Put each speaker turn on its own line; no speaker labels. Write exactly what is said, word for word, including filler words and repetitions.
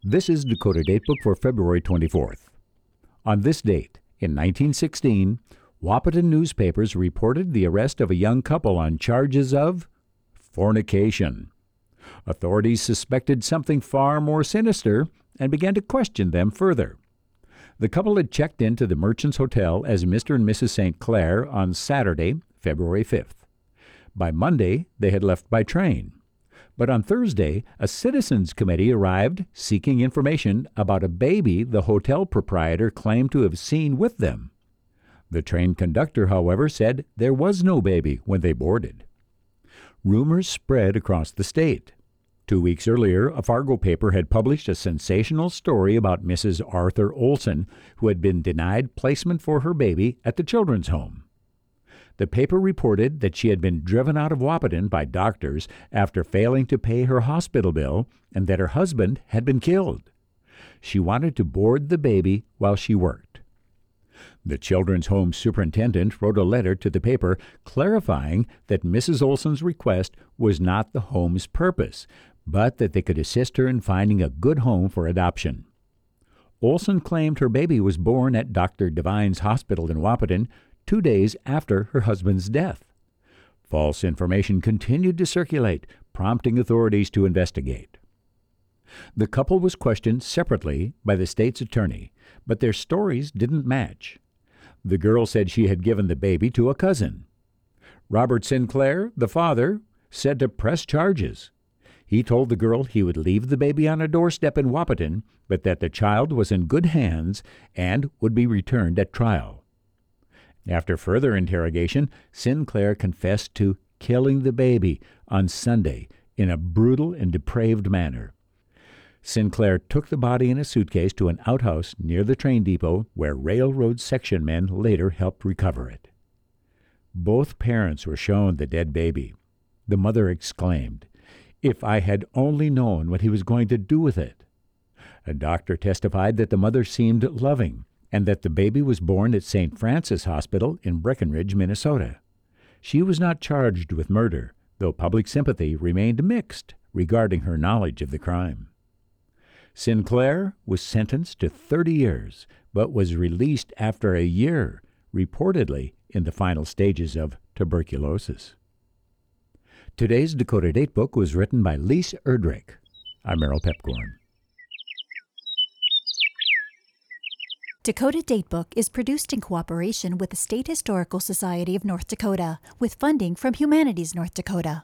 This is Dakota Datebook for February twenty-fourth. On this date, in nineteen sixteen, Wahpeton newspapers reported the arrest of a young couple on charges of fornication. Authorities suspected something far more sinister and began to question them further. The couple had checked into the Merchants Hotel as Mister and Missus Saint Clair on Saturday, February fifth. By Monday, they had left by train. But on Thursday, a citizens committee arrived seeking information about a baby the hotel proprietor claimed to have seen with them. The train conductor, however, said there was no baby when they boarded. Rumors spread across the state. Two weeks earlier, a Fargo paper had published a sensational story about Missus Arthur Olson, who had been denied placement for her baby at the children's home. The paper reported that she had been driven out of Wahpeton by doctors after failing to pay her hospital bill and that her husband had been killed. She wanted to board the baby while she worked. The children's home superintendent wrote a letter to the paper clarifying that Missus Olson's request was not the home's purpose, but that they could assist her in finding a good home for adoption. Olson claimed her baby was born at Doctor Devine's hospital in Wahpeton two days after her husband's death. False information continued to circulate, prompting authorities to investigate. The couple was questioned separately by the state's attorney, but their stories didn't match. The girl said she had given the baby to a cousin. Robert Sinclair, the father, said to press charges. He told the girl he would leave the baby on a doorstep in Wahpeton, but that the child was in good hands and would be returned at trial. After further interrogation, Sinclair confessed to killing the baby on Sunday in a brutal and depraved manner. Sinclair took the body in a suitcase to an outhouse near the train depot where railroad section men later helped recover it. Both parents were shown the dead baby. The mother exclaimed, "If I had only known what he was going to do with it." A doctor testified that the mother seemed loving and that the baby was born at Saint Francis Hospital in Breckenridge, Minnesota. She was not charged with murder, though public sympathy remained mixed regarding her knowledge of the crime. Sinclair was sentenced to thirty years, but was released after a year, reportedly in the final stages of tuberculosis. Today's Dakota Datebook was written by Lise Erdrich. I'm Merrill Pepcorn.
Dakota Datebook is produced in cooperation with the State Historical Society of North Dakota, with funding from Humanities North Dakota.